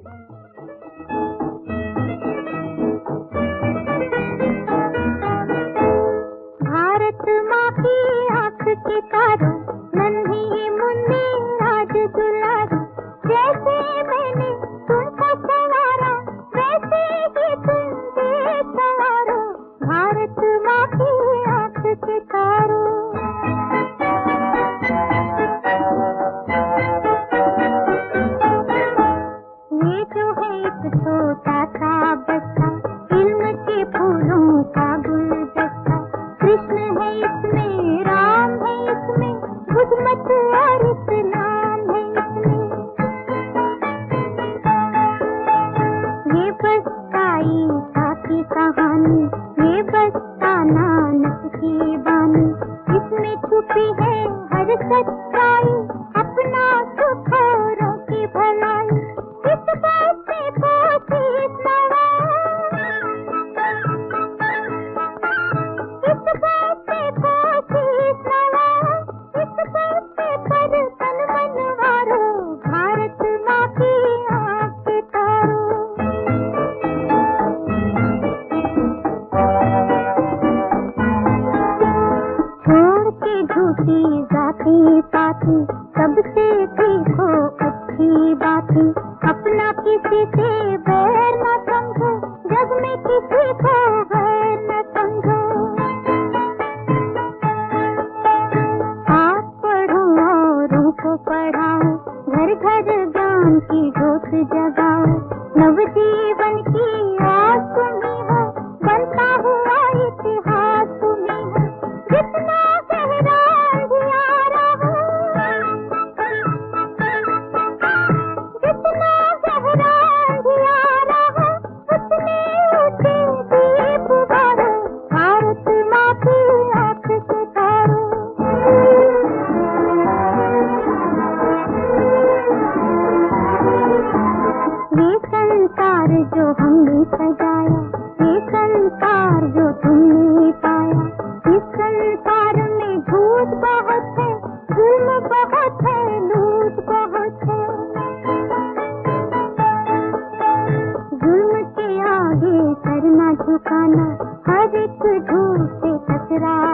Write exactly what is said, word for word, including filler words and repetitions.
भारत माँ की आँख के तारों, नन्ही मुन्नी राज दुलारी, जैसे मैंने तुमको संवारा वैसे ही तुम भी संवारो, भारत माँ की आँख के तारों। ये जो है एक छोटा सा बच्चा, इल्म के फूलों का गुलदस्ता, कृष्ण है इसमें, राम है इसमें, बुद्धमत और इस्लाम है इसमें। ये बस्ता ईसा की कहानी, ये बस्ता नानक की बानी, इसमें छुपी है हर सच्चाई, अपना सुख औरों की भलाई, इस बस्ते को शीश नवाओ, इस बस्ते को शीश नवाओ, इस बस्ते पर तन मन वारो, भारत माँ की आँख के तारों। छोड़ के झूठी जाति पाती, सबसे सीखो अच्छी बातें, अपना किसी से बैर न समझो, जग में किसी को गैर न समझो। आप पढ़ो औरों को पढ़ाओ, घर घर ज्ञान की ज्योत जगाओ, नवजीवन की आस तुम्ही हो, बनता हुआ इतिहास तुम्ही हो, जितना गहरा अंधियारा हो, जितना गहरा अंधियारा हो, उतने ऊंचे दीप बारो, भारत माँ की आँख के तारों। ये संसार जो हमने सजाया, ये संसार जो तुमने पाया, इस संसार में झूठ बहुत है, जुल्म बहुत है, लूट बहुत है। जुल्म के आगे सर न झुकाना, हर एक झूठ से टकरा